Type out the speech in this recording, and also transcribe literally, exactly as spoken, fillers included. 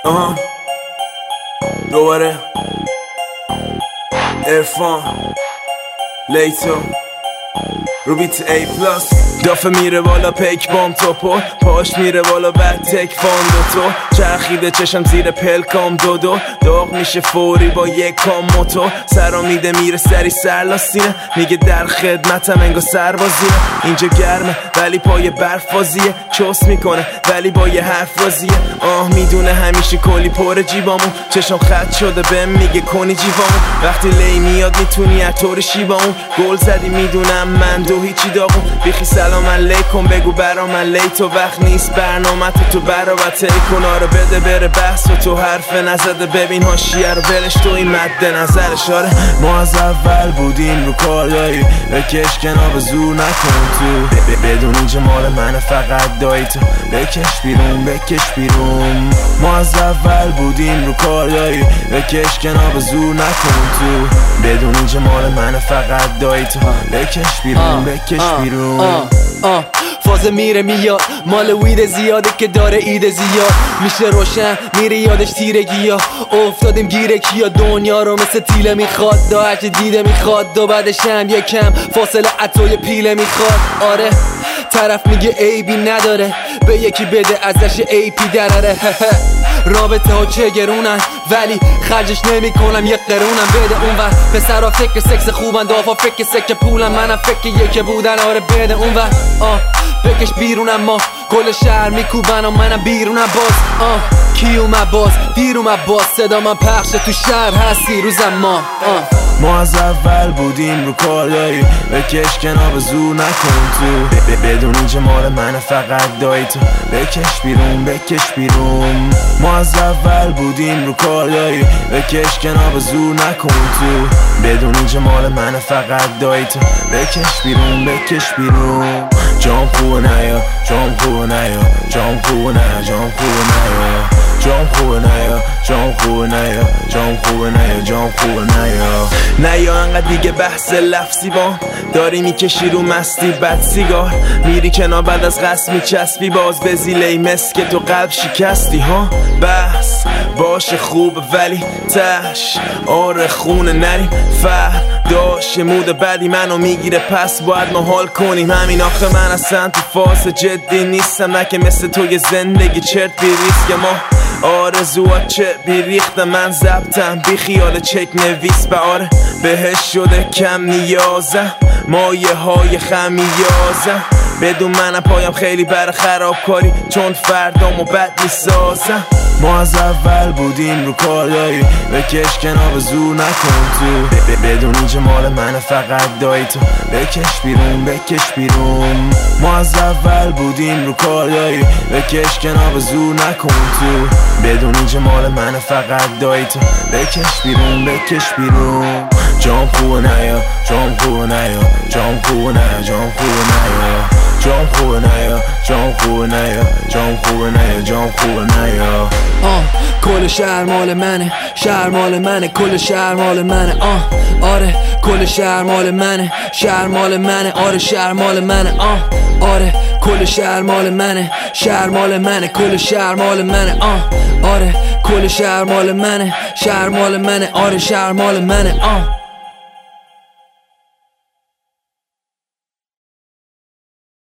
آها دوباره ارفان لیتو رو بیت ای پلاس دافه میره بالا پیک بام توپو پاش میره بالا بعد تک فان دوتو چرخیده چشم زیر پلکام دودو داغ میشه فوری با یک کام موتو سرا میده میره سری سرلاسینه میگه در خدمتم انگا سربازیه اینجا گرمه ولی پای برف بازیه چوس میکنه ولی با یه حرف بازیه آه میدونه همیشه کلی پر جیبامون چشم خط شده بهم میگه کنی جیبامون وقتی لی میاد میتونی اتور شیبامون گل زدی میدونم من دو هیچی داغون بیخی سلام علیکم بگو برا من لیتو وقت نیست برنامه تو تو برابر تیکونا رو بده بره بحث و تو حرف نزده ببین هاشیه رو بلش تو این مد نظرش آره ما از اول بودیم رو کار داری بکش کنار به زور نکن تو بدون اینجا مال منه فقط دایی تو بکش بیرون بکش بیرون ما از اول بودیم رو کار داری بکش کنار به زور نکن تو بدون اینجا مال منه فقط دایی تو بکش بیرون بکش بیرون آه آه فاز میره میاد مال وید زیاده که داره ایده زیاد میشه روشن میره یادش تیرگی ها افتادیم گیره کیا دنیا رو مثل تیله میخواد دا هرچی دیده میخواد دو بعدش هم یکم فاصله عطای پیله میخواد آره طرف میگه عیبی نداره به یکی بده ازش ای پی دراره رابطه ها چه گرونن ولی خرجش نمی کنم یک قرونم بده اون ور پسرها فکر سکس خوبن دافا فکر سکه پولم منم فکر یکی بودن آره بده اون ور آه بکش بیرونم ما کل شهر میکوبن و منم بیرونم باز آه کی اومد باز دیر اومد باز صدا من پخش تو شهر هستی روزم ما آه ما از اول بودیم رو کار داری بکش کنار به زور نکن تو بدون اینجا مال منه فقط دایی تو بکش بیرون بکش بیرون ما از اول بودیم رو کار داری بکش کنار به زور نکن تو بدون اینجا مال منه فقط دایی تو بکش بیرون بکش بیرون جام خوبه نیا جام خوبه نیا جام خوبه نیا جام خوبه نیا جام خوبه نیا جام خوبه نیا جام خوبه نیا جام خوبه نیا نیا انقدر دیگه بحث لفظی با داری میکشی رو مستی بد سیگار میری کنار بعد از قصد میچسبی باز به زیلی مس که تو قلب شکستی ها بس باشه خوب ولی تش آره خونه نریم فرداش مود بدی منو میگیره پس باید ما حال کنیم همین آخه من اصلا تو فاز جدی نیستم نه که مثل تو یه زندگی چرت بی ریسک ما آرزوات چه بیریخته من ضبطم بی خیال چک نویس به آره بهش شده کم نیازم مایه های خمیازم بدون منم پایم خیلی بر خرابکاری چون فردامو بد میسازم ما از اول بودیم رو کار داری بکش کنار به زور نکن تو بدون اینجا مال منه فقط دایی تو بکش بیرون بکش بیرون ما از اول بودیم رو کار داری بکش کنار به زور نکن تو بدون اینجا مال منه فقط دایی تو بکش بیرون بکش بیرون جام خوبه نیا جام خوبه نیا جام خوبه نیا جام خوبه نیا جام خوبه نیا جام خوبه نیا جام خوبه نیا جام خوبه نیا آه کل شهر مال منه شهر مال منه کل شهر مال منه آه آره کل شهر مال منه شهر مال منه آره شهر مال منه آه آره کل شهر مال منه شهر مال منه کل شهر مال منه آه آره کل شهر مال منه شهر مال منه آره شهر مال منه آه